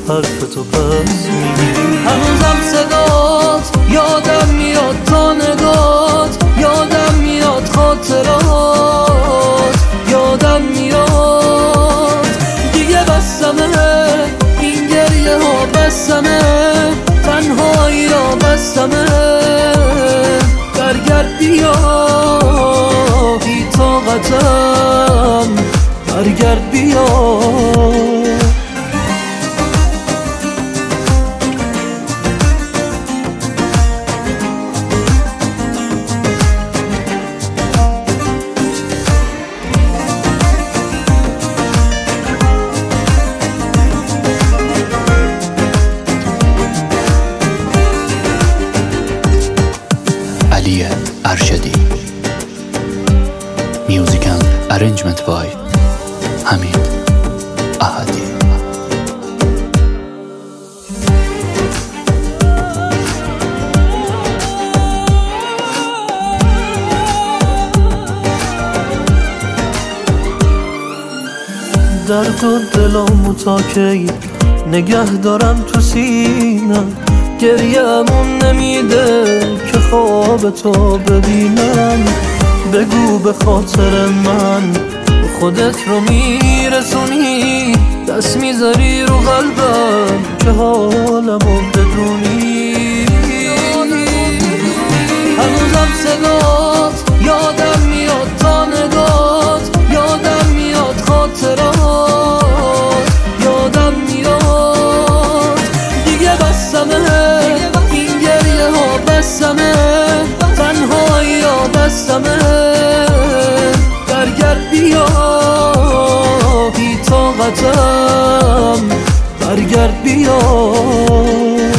حرف تو پس میگیری. هنوزم صدات یادم میاد، تا نگات یادم میاد، خاطرات یادم میاد. دیگه بسمه این گریه ها، بسمه تنهایی را، بسمه برگرد بیا بی طاقتم، برگرد بیا. علی ارشدی. میوزیک اند ارنجمنت بای حمید احدی. درد و دلامو تا کی نگه دارم تو سینم، گریه‌مون نمیده که خواب تو ببینم. بگو به خاطر من خودت رو میرسونی، دست میذاری رو قلبم که حالمو بدونی. هنوزم صدات یادم میاد، تا نگات یادم میاد، خاطرات یادم میاد. دیگه بسمه این گریه ها، بسمه تنهایی ها، بسمه برگرد بیا بی طاقتم، برگرد بیا.